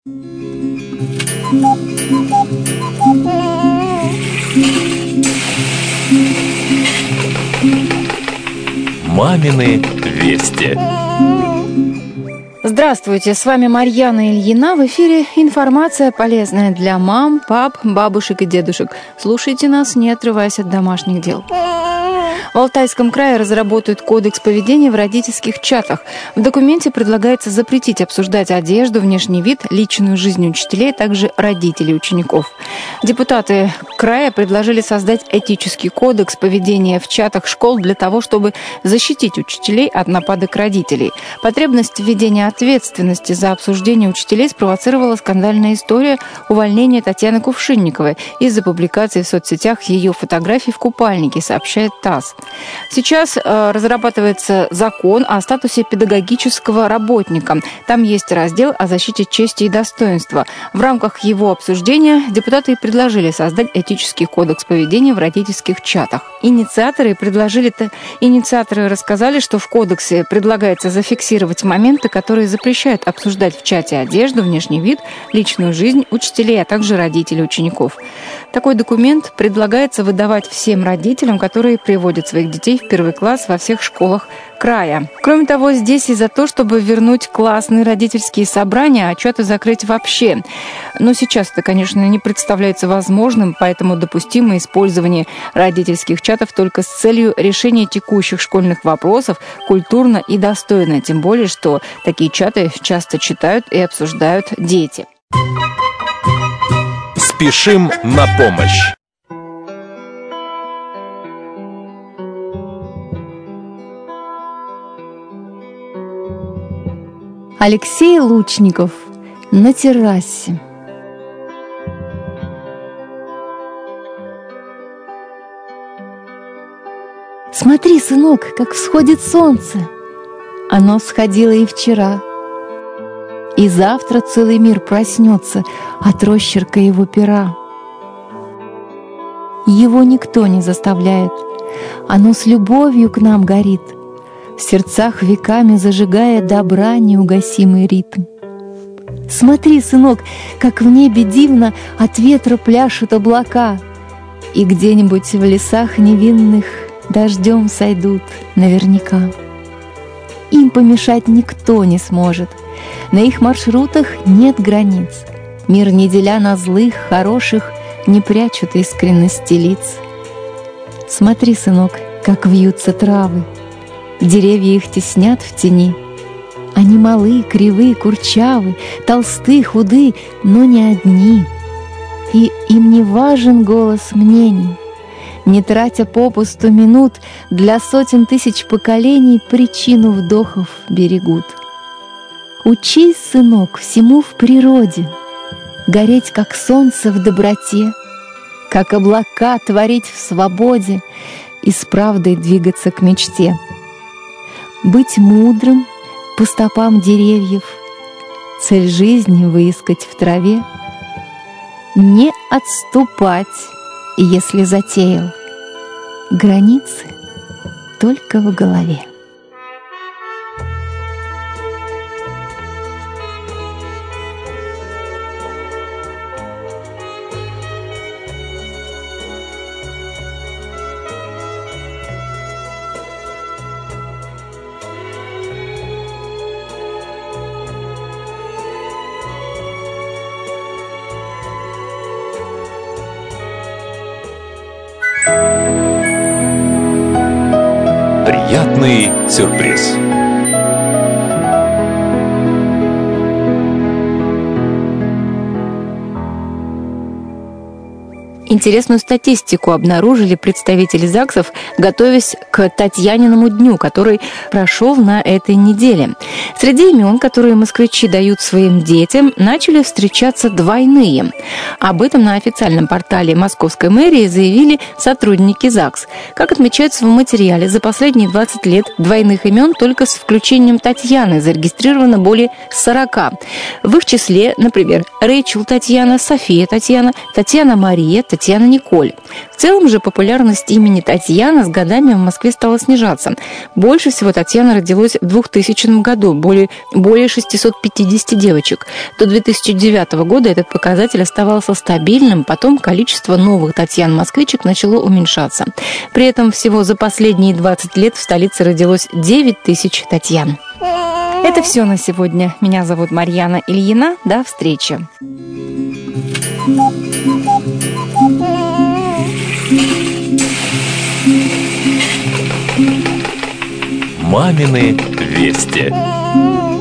Мамины вести. Здравствуйте, с вами Марьяна Ильина. В эфире информация, полезная для мам, пап, бабушек и дедушек. Слушайте нас, не отрываясь от домашних дел. В Алтайском крае разработают кодекс поведения в родительских чатах. В документе предлагается запретить обсуждать одежду, внешний вид, личную жизнь учителей, а также родителей учеников. Депутаты края предложили создать этический кодекс поведения в чатах школ для того, чтобы защитить учителей от нападок родителей. Потребность введения ответственности за обсуждение учителей спровоцировала скандальная история увольнения Татьяны Кувшинниковой из-за публикации в соцсетях ее фотографий в купальнике, сообщает ТАСС. Сейчас разрабатывается закон о статусе педагогического работника. Там есть раздел о защите чести и достоинства. В рамках его обсуждения депутаты предложили создать этический кодекс поведения в родительских чатах. Инициаторы рассказали, что в кодексе предлагается зафиксировать моменты, которые запрещают обсуждать в чате одежду, внешний вид, личную жизнь учителей, а также родителей учеников. Такой документ предлагается выдавать всем родителям, которые приводят своих детей в первый класс во всех школах края. Кроме того, здесь и за то, чтобы вернуть классные родительские собрания, а чаты закрыть вообще. Но сейчас это, конечно, не представляется возможным, поэтому допустимо использование родительских чатов только с целью решения текущих школьных вопросов культурно и достойно, тем более, что такие чаты часто читают и обсуждают дети. Спешим на помощь. Алексей Лучников на террасе. Смотри, сынок, как всходит солнце. Оно всходило и вчера. И завтра целый мир проснется от росчерка его пера. Его никто не заставляет. Оно с любовью к нам горит, в сердцах веками зажигая добра неугасимый ритм. Смотри, сынок, как в небе дивно от ветра пляшут облака, и где-нибудь в лесах невинных дождем сойдут наверняка. Им помешать никто не сможет, на их маршрутах нет границ. Мир не деля на злых, хороших, не прячут искренности лиц. Смотри, сынок, как вьются травы, деревья их теснят в тени. Они малы, кривые, курчавы, толсты, худы, но не одни. И им не важен голос мнений. Не тратя попусту минут, для сотен тысяч поколений причину вдохов берегут. Учись, сынок, всему в природе, гореть, как солнце в доброте, как облака творить в свободе и с правдой двигаться к мечте. Быть мудрым по стопам деревьев, цель жизни выискать в траве, не отступать, если затеял, границы только в голове. Приятный сюрприз. Интересную статистику обнаружили представители ЗАГСов, готовясь к Татьяниному дню, который прошел на этой неделе. Среди имен, которые москвичи дают своим детям, начали встречаться двойные. Об этом на официальном портале Московской мэрии заявили сотрудники ЗАГС. Как отмечается в материале, за последние 20 лет двойных имен только с включением Татьяны зарегистрировано более 40. В их числе, например, Рэйчел Татьяна, София Татьяна, Татьяна Мария, Татьяна Татьяна Николь. В целом же популярность имени Татьяна с годами в Москве стала снижаться. Больше всего Татьяна родилось в 2000 году, более 650 девочек. До 2009 года этот показатель оставался стабильным, потом количество новых Татьян-москвичек начало уменьшаться. При этом всего за последние 20 лет в столице родилось 9 тысяч Татьян. Это все на сегодня. Меня зовут Марьяна Ильина. До встречи. «Мамины вести».